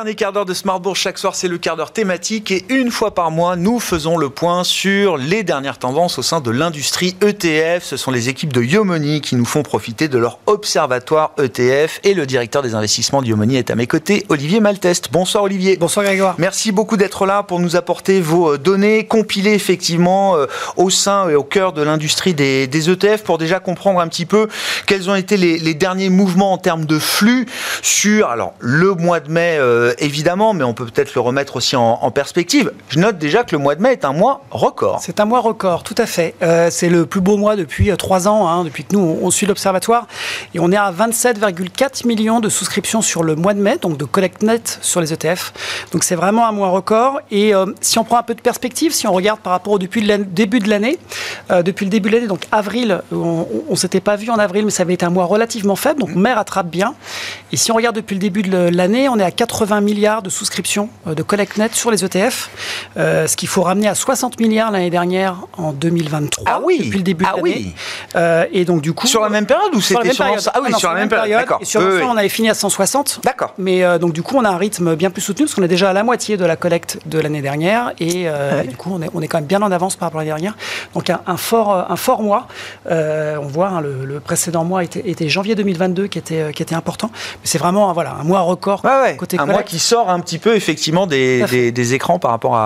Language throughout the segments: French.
dernier quart d'heure de Smart Bourse chaque soir, c'est le quart d'heure thématique et une fois par mois, nous faisons le point sur les dernières tendances au sein de l'industrie ETF. Ce sont les équipes de Yomoni qui nous font profiter de leur observatoire ETF et le directeur des investissements de Yomoni est à mes côtés, Olivier Malteste. Bonsoir Olivier. Bonsoir Grégoire. Merci beaucoup d'être là pour nous apporter vos données compilées effectivement au sein et au cœur de l'industrie des ETF pour déjà comprendre un petit peu quels ont été les derniers mouvements en termes de flux sur le mois de mai évidemment, mais on peut peut-être le remettre aussi en perspective. Je note déjà que le mois de mai est un mois record. C'est un mois record, tout à fait. C'est le plus beau mois depuis 3 ans, depuis que nous on suit l'observatoire, et on est à 27,4 millions de souscriptions sur le mois de mai, donc de collecte nette sur les ETF. Donc c'est vraiment un mois record. Et si on prend un peu de perspective, si on regarde par rapport au début de l'année, donc avril, on s'était pas vu en avril, mais ça avait été un mois relativement faible, donc mai rattrape bien. Et si on regarde depuis le début de l'année, on est à 80 milliards de souscriptions de collecte nette sur les ETF, ce qu'il faut ramener à 60 milliards l'année dernière en 2023, depuis le début de l'année. Oui. Et donc du coup... Sur la même période ou c'était sur la même période? Ah oui, sur la même période. D'accord. Et sur l'ensemble, on avait fini à 160. D'accord. Mais donc du coup, on a un rythme bien plus soutenu, parce qu'on est déjà à la moitié de la collecte de l'année dernière, et du coup, on est quand même bien en avance par rapport à l'année dernière. Donc un fort mois. On voit, le précédent mois était janvier 2022 qui était important. Mais c'est vraiment un mois record côté collecte. Un mois qui sort un petit peu effectivement des écrans par rapport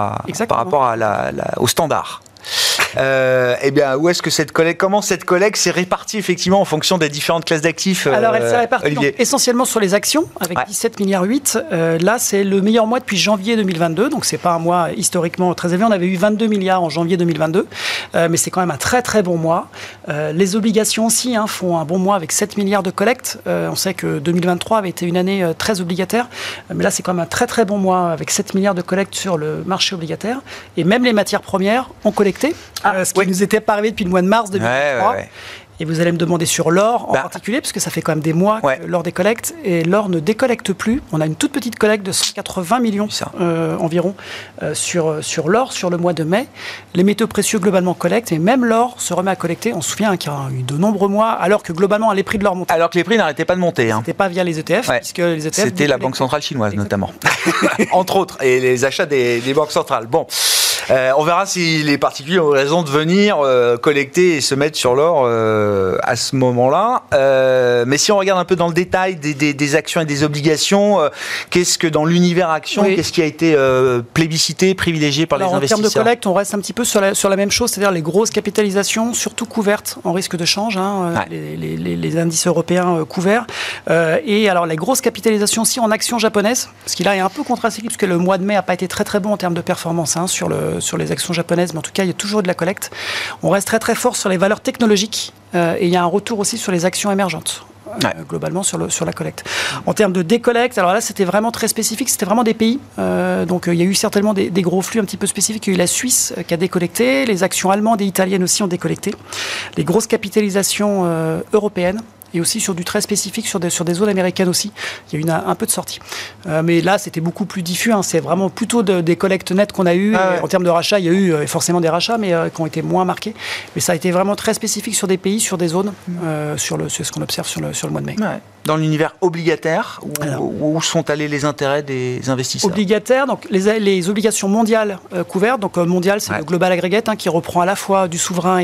au standard. Où est-ce que comment cette collecte s'est répartie effectivement en fonction des différentes classes d'actifs? Alors elle s'est répartie essentiellement sur les actions avec 17,8 milliards. Là c'est le meilleur mois depuis janvier 2022, donc c'est pas un mois historiquement très élevé. On avait eu 22 milliards en janvier 2022, mais c'est quand même un très très bon mois. Les obligations aussi font un bon mois avec 7 milliards de collecte. On sait que 2023 avait été une année très obligataire, mais là c'est quand même un très très bon mois avec 7 milliards de collecte sur le marché obligataire. Et même les matières premières ont collecté. Ce qui nous était pas arrivé depuis le mois de mars 2023. Et vous allez me demander sur l'or en particulier, parce que ça fait quand même des mois que l'or décollecte, et l'or ne décollecte plus. On a une toute petite collecte de 180 millions environ sur l'or sur le mois de mai. Les métaux précieux globalement collectent, et même l'or se remet à collecter. On se souvient qu'il y a eu de nombreux mois, alors que globalement les prix de l'or montaient. Alors que les prix n'arrêtaient pas de monter. C'était pas via les ETF, puisque les ETF... C'était la Banque centrale chinoise notamment, entre autres, et les achats des banques centrales. Bon. On verra si les particuliers ont raison de venir collecter et se mettre sur l'or à ce moment-là. Mais si on regarde un peu dans le détail des actions et des obligations, qu'est-ce que dans l'univers action, qu'est-ce qui a été plébiscité, privilégié par les investisseurs? En termes de collecte, on reste un petit peu sur la même chose, c'est-à-dire les grosses capitalisations, surtout couvertes en risque de change, les indices européens couverts. Et alors les grosses capitalisations aussi en actions japonaises, ce qui là est un peu contracyclique, parce que le mois de mai n'a pas été très très bon en termes de performance sur les actions japonaises, mais en tout cas, il y a toujours de la collecte. On reste très très fort sur les valeurs technologiques et il y a un retour aussi sur les actions émergentes. Globalement sur la collecte. En termes de décollecte, alors là c'était vraiment très spécifique, c'était vraiment des pays. Donc il y a eu certainement des gros flux un petit peu spécifiques. Il y a eu la Suisse qui a décollecté, les actions allemandes et italiennes aussi ont décollecté. Les grosses capitalisations européennes. Et aussi sur du très spécifique, sur des zones américaines aussi. Il y a eu un peu de sortie. Mais là, c'était beaucoup plus diffus. C'est vraiment plutôt des collectes nettes qu'on a eues. En termes de rachats, il y a eu forcément des rachats, mais qui ont été moins marqués. Mais ça a été vraiment très spécifique sur des pays, sur des zones, sur ce qu'on observe sur le mois de mai. Dans l'univers obligataire, où sont allés les intérêts des investisseurs? Obligataires, donc les obligations mondiales couvertes. Donc mondial, c'est le Global Aggregate qui reprend à la fois du souverain et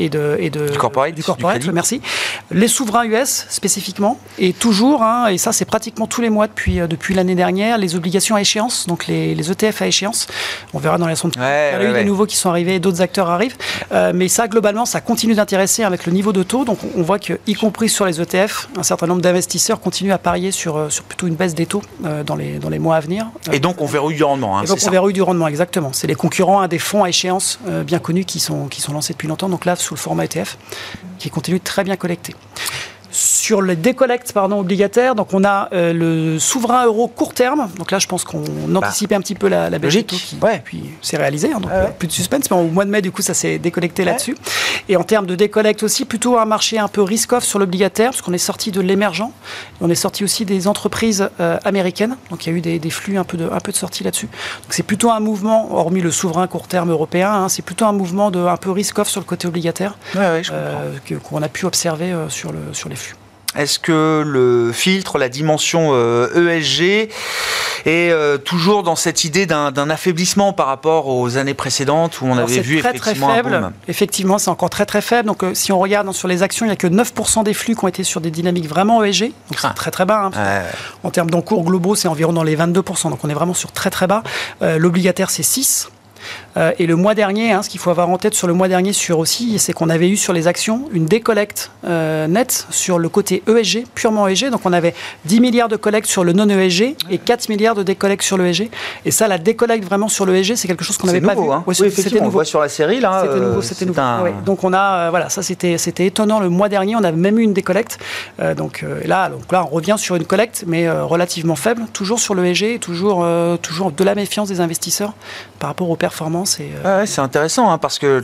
du corporate. Merci. Les souverains US spécifiquement, et toujours, et ça c'est pratiquement tous les mois depuis l'année dernière, les obligations à échéance, donc les ETF à échéance. On verra dans les sondes. Il y a eu des nouveaux qui sont arrivés, d'autres acteurs arrivent. Mais ça, globalement, ça continue d'intéresser avec le niveau de taux. Donc on voit que, y compris sur les ETF, un certain nombre d'investisseurs continuent à parier sur plutôt une baisse des taux dans les mois à venir. Et donc on verrouille du rendement. Et donc on verrouille du rendement, exactement. C'est les concurrents des fonds à échéance bien connus qui sont lancés depuis longtemps. Donc là, sous le format ETF, qui continue de très bien collecter. Sur les décollectes obligataires, donc on a le souverain euro court terme. Donc là, je pense qu'on anticipait un petit peu la Belgique. Puis c'est réalisé, donc plus de suspense. Mais au mois de mai, du coup, ça s'est décollecté là-dessus. Et en termes de décollecte aussi, plutôt un marché un peu risk-off sur l'obligataire, parce qu'on est sorti de l'émergent. On est sorti aussi des entreprises américaines. Donc il y a eu des flux un peu de sortie là-dessus. Donc c'est plutôt un mouvement, hormis le souverain court terme européen, c'est plutôt un mouvement un peu risk-off sur le côté obligataire qu'on a pu observer sur les flux. Est-ce que le filtre, la dimension ESG est toujours dans cette idée d'un affaiblissement par rapport aux années précédentes où on avait vu effectivement très faible. Un boom. Effectivement, c'est encore très très faible. Donc si on regarde sur les actions, il n'y a que 9% des flux qui ont été sur des dynamiques vraiment ESG. Donc c'est très très bas. En termes d'encours globaux, c'est environ dans les 22%. Donc on est vraiment sur très très bas. L'obligataire, c'est 6%. Et le mois dernier, ce qu'il faut avoir en tête sur le mois dernier c'est qu'on avait eu sur les actions une décollecte nette sur le côté ESG, purement ESG. Donc on avait 10 milliards de collectes sur le non-ESG et 4 milliards de décollectes sur l'ESG. Et ça, la décollecte vraiment sur l'ESG, c'est quelque chose qu'on n'avait pas vu. Oui, effectivement, on le voit sur la série là. C'était nouveau. Ouais. Donc on a, ça c'était étonnant le mois dernier. On avait même eu une décollecte. Donc là, on revient sur une collecte, mais relativement faible, toujours sur l'ESG, toujours de la méfiance des investisseurs par rapport aux performances. C'est intéressant parce que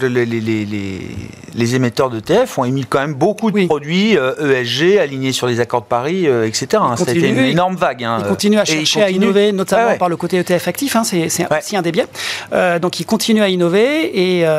les émetteurs d'ETF ont émis quand même beaucoup de produits ESG alignés sur les accords de Paris, etc. Ça a été une énorme vague. Ils continuent à chercher à innover, notamment par le côté ETF actif. C'est aussi un des biais. Donc ils continuent à innover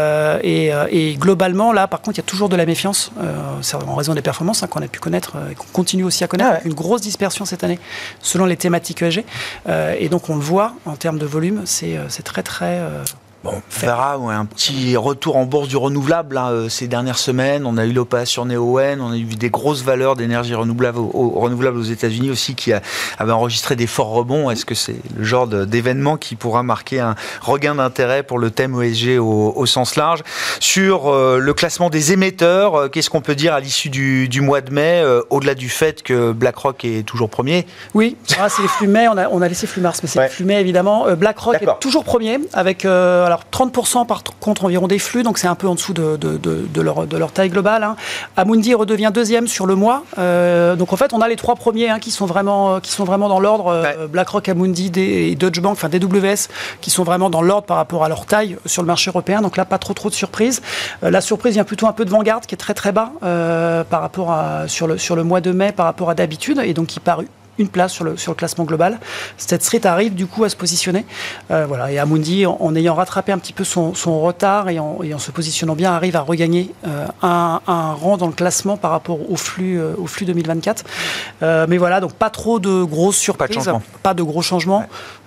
et globalement, là, par contre, il y a toujours de la méfiance en raison des performances qu'on a pu connaître et qu'on continue aussi à connaître. Une grosse dispersion cette année selon les thématiques ESG. Et donc on le voit en termes de volume, c'est très très... Bon, on verra un petit retour en bourse du renouvelable ces dernières semaines. On a eu l'opération Neoen, on a eu des grosses valeurs d'énergie renouvelable aux États-Unis aussi qui avaient enregistré des forts rebonds. Est-ce que c'est le genre d'événement qui pourra marquer un regain d'intérêt pour le thème ESG au sens large? Sur le classement des émetteurs, qu'est-ce qu'on peut dire à l'issue du mois de mai, au-delà du fait que BlackRock est toujours premier? Oui, c'est les flux mai, on a laissé flux mars, mais c'est les flux mai évidemment. BlackRock est toujours premier avec... alors 30% par contre environ des flux, donc c'est un peu en dessous de leur taille globale. Amundi redevient deuxième sur le mois. Donc en fait, on a les trois premiers qui sont vraiment dans l'ordre. BlackRock, Amundi et Deutsche Bank, enfin DWS, qui sont vraiment dans l'ordre par rapport à leur taille sur le marché européen. Donc là, pas trop de surprises. La surprise vient plutôt un peu de Vanguard, qui est très très bas par rapport sur le mois de mai par rapport à d'habitude, et donc qui parut une place sur le classement global. State Street arrive du coup à se positionner. Et Amundi, en ayant rattrapé un petit peu son retard et en se positionnant bien, arrive à regagner un rang dans le classement par rapport au flux 2024. Mais voilà, donc pas trop de grosses surprises, pas de gros changements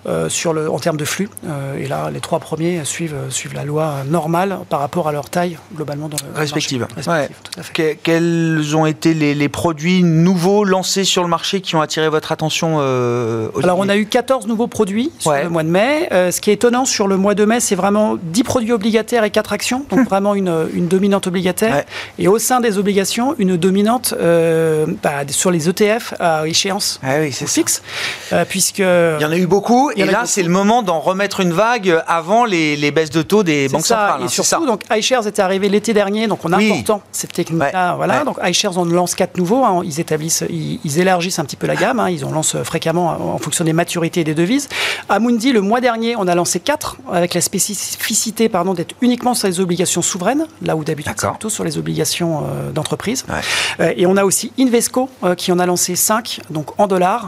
en termes de flux. Et là, les trois premiers suivent la loi normale par rapport à leur taille globalement dans le respective. Respective, tout à fait. Quels ont été les produits nouveaux lancés sur le marché qui ont attiré votre attention, Olivier? Alors, on a eu 14 nouveaux produits sur le mois de mai. Ce qui est étonnant sur le mois de mai, c'est vraiment 10 produits obligataires et 4 actions. Donc, vraiment une dominante obligataire. Et au sein des obligations, une dominante sur les ETF à échéance fixe. Puisque... Il y en a eu beaucoup. Et là, c'est le moment d'en remettre une vague avant les baisses de taux des banques centrales. Et surtout, donc, iShares était arrivé l'été dernier. Donc, on a important cette technique-là. Donc, iShares, on lance 4 nouveaux. Ils élargissent un petit peu la gamme. Ils en lancent fréquemment en fonction des maturités et des devises. Amundi, le mois dernier, on a lancé 4 avec la spécificité d'être uniquement sur les obligations souveraines, là où d'habitude c'est plutôt sur les obligations d'entreprise. Et on a aussi Invesco qui en a lancé 5, donc en dollars,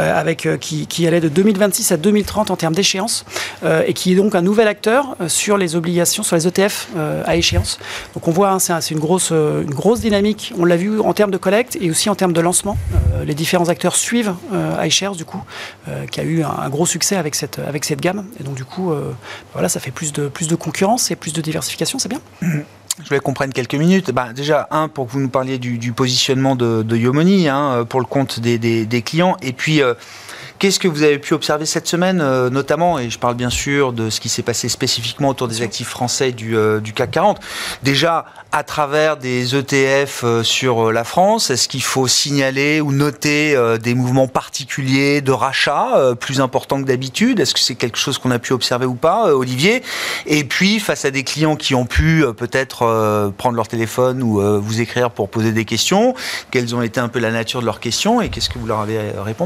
qui allait de 2026 à 2030 en termes d'échéance, et qui est donc un nouvel acteur sur les obligations, sur les ETF à échéance. Donc on voit, c'est une grosse dynamique. On l'a vu en termes de collecte et aussi en termes de lancement. Les différents acteurs suivent iShares du coup, qui a eu un gros succès avec cette gamme, et donc du coup ça fait plus de concurrence et plus de diversification, c'est bien. Je voulais qu'on prenne quelques minutes. Déjà, pour que vous nous parliez du positionnement de Yomoni pour le compte des clients, et puis qu'est-ce que vous avez pu observer cette semaine, notamment, et je parle bien sûr de ce qui s'est passé spécifiquement autour des actifs français du CAC 40. Déjà, à travers des ETF sur la France, est-ce qu'il faut signaler ou noter des mouvements particuliers de rachat plus importants que d'habitude? Est-ce que c'est quelque chose qu'on a pu observer ou pas, Olivier? Et puis, face à des clients qui ont pu peut-être prendre leur téléphone ou vous écrire pour poser des questions, quelles ont été un peu la nature de leurs questions et qu'est-ce que vous leur avez répondu?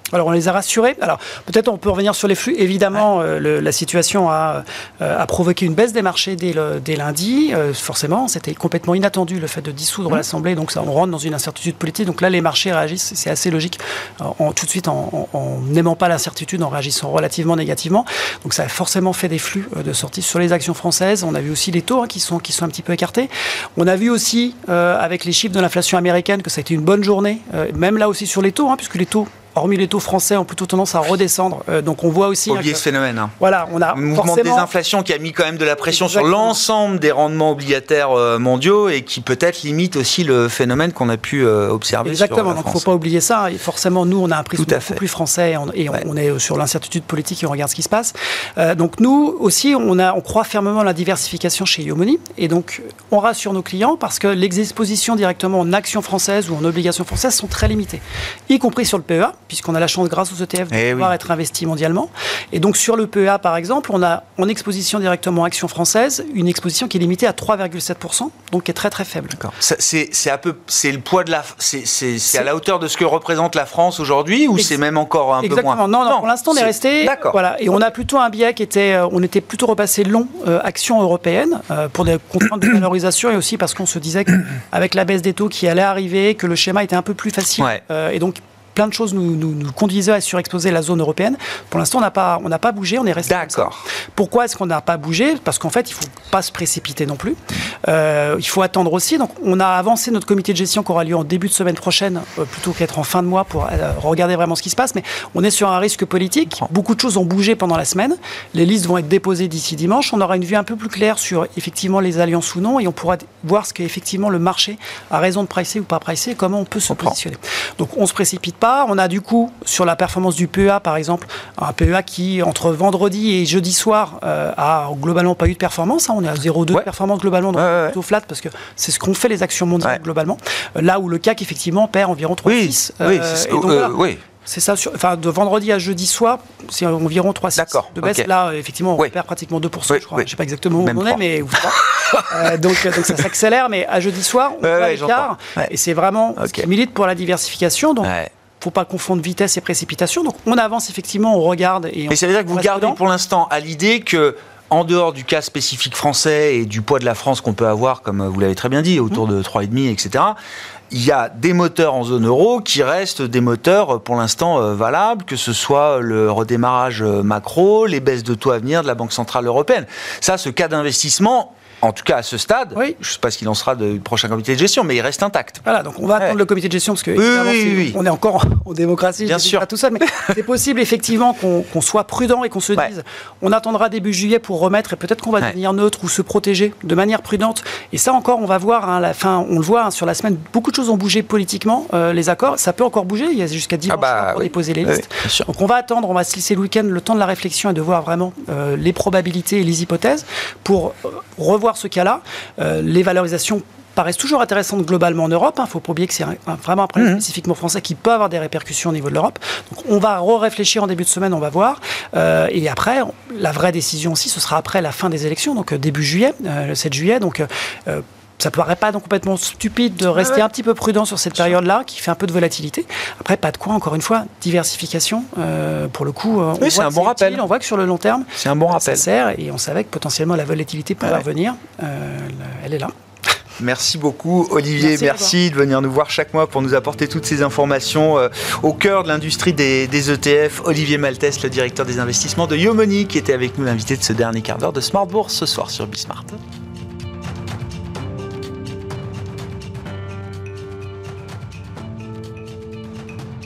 Alors, on les a rassurés. Alors, peut-être on peut revenir sur les flux. Évidemment, la situation a provoqué une baisse des marchés dès lundi. Forcément, c'était complètement inattendu le fait de dissoudre l'Assemblée. Donc, ça, on rentre dans une incertitude politique. Donc là, les marchés réagissent. C'est assez logique. Tout de suite, en n'aimant pas l'incertitude, en réagissant relativement négativement. Donc, ça a forcément fait des flux de sortie sur les actions françaises. On a vu aussi les taux qui sont un petit peu écartés. On a vu aussi, avec les chiffres de l'inflation américaine, que ça a été une bonne journée. Même là aussi sur les taux, puisque les taux, hormis les taux français, ont plutôt tendance à redescendre. Donc on voit aussi... Oublier ce phénomène. Voilà, on a un mouvement de désinflation qui a mis quand même de la pression sur l'ensemble des rendements obligataires mondiaux et qui peut-être limite aussi le phénomène qu'on a pu observer. Exactement, donc il ne faut pas oublier ça. Et forcément, nous, on a un prisme beaucoup plus français et on est sur l'incertitude politique et on regarde ce qui se passe. Donc nous aussi, on croit fermement à la diversification chez Yomoni. Et donc, on rassure nos clients parce que les expositions directement en actions françaises ou en obligations françaises sont très limitées, y compris sur le PEA, puisqu'on a la chance, grâce aux ETF, de pouvoir être investi mondialement. Et donc, sur le PEA, par exemple, on a en exposition directement actions françaises, une exposition qui est limitée à 3,7%, donc qui est très, très faible. D'accord. C'est le poids de c'est à la hauteur de ce que représente la France aujourd'hui, ou c'est même encore un peu moins? Exactement. Non, pour l'instant, on est resté... D'accord. Voilà. Et on a plutôt un biais qui était... on était plutôt repassé long actions européennes pour des contraintes de valorisation et aussi parce qu'on se disait qu'avec la baisse des taux qui allait arriver, que le schéma était un peu plus facile. Et donc, plein de choses nous conduisaient à surexposer la zone européenne. Pour l'instant, on n'a pas bougé, on est resté. D'accord. Pourquoi est-ce qu'on n'a pas bougé? Parce qu'en fait, il ne faut pas se précipiter non plus. Il faut attendre aussi. Donc, on a avancé notre comité de gestion qui aura lieu en début de semaine prochaine, plutôt qu'être en fin de mois pour regarder vraiment ce qui se passe. Mais on est sur un risque politique. Beaucoup de choses ont bougé pendant la semaine. Les listes vont être déposées d'ici dimanche. On aura une vue un peu plus claire sur effectivement les alliances ou non, et on pourra voir ce qu'effectivement le marché a raison de pricer ou pas pricer et comment on peut se positionner. Donc, on ne se précipite pas. On a du coup, sur la performance du PEA, par exemple, un PEA qui, entre vendredi et jeudi soir, a globalement pas eu de performance. On est à 0,2 de performance globalement, donc plutôt flat, parce que c'est ce qu'ont fait les actions mondiales globalement. Là où le CAC, effectivement, perd environ 3,6. C'est ça, de vendredi à jeudi soir, c'est environ 3,6 de baisse. Là, effectivement, on perd pratiquement 2%, je crois. Je ne sais pas exactement où on est, mais donc ça s'accélère, mais à jeudi soir, on voit l'écart. Et c'est vraiment ce qui milite pour la diversification. Donc, faut pas confondre vitesse et précipitation. Donc, on avance effectivement, on regarde. Et ça veut dire que vous gardez pour l'instant à l'idée que, en dehors du cas spécifique français et du poids de la France qu'on peut avoir, comme vous l'avez très bien dit, autour de 3,5, etc., il y a des moteurs en zone euro qui restent des moteurs pour l'instant valables, que ce soit le redémarrage macro, les baisses de taux à venir de la Banque Centrale Européenne. Ça, ce cas d'investissement, en tout cas à ce stade, je ne sais pas ce qu'il en sera du prochain comité de gestion, mais il reste intact. Voilà, donc on va attendre le comité de gestion parce que on est encore en démocratie, bien sûr, tout ça, mais c'est possible effectivement qu'on soit prudent et qu'on se dise, on attendra début juillet pour remettre et peut-être qu'on va devenir neutre ou se protéger de manière prudente. Et ça encore, on va voir à la fin, on le voit sur la semaine, beaucoup de choses ont bougé politiquement, les accords, ça peut encore bouger, il y a jusqu'à dimanche pour déposer les listes. Donc on va attendre, on va se laisser le week-end, le temps de la réflexion et de voir vraiment les probabilités et les hypothèses pour revoir ce cas-là. Les valorisations paraissent toujours intéressantes globalement en Europe. Il ne faut pas oublier que c'est vraiment un problème spécifiquement français qui peut avoir des répercussions au niveau de l'Europe. Donc on va réfléchir en début de semaine, on va voir. Et après, la vraie décision aussi, ce sera après la fin des élections, donc début juillet, le 7 juillet. Donc ça ne paraît pas donc complètement stupide de rester un petit peu prudent sur cette période-là, qui fait un peu de volatilité. Après, pas de quoi, encore une fois, diversification. Pour le coup, c'est un bon rappel. On voit que sur le long terme, c'est un bon rappel. Ça sert, et on savait que potentiellement la volatilité pourrait revenir. Elle est là. Merci beaucoup Olivier, merci de venir nous voir chaque mois pour nous apporter toutes ces informations au cœur de l'industrie des ETF. Olivier Maltès, le directeur des investissements de Yomoni, qui était avec nous, l'invité de ce dernier quart d'heure de Smart Bourse ce soir sur Bismart.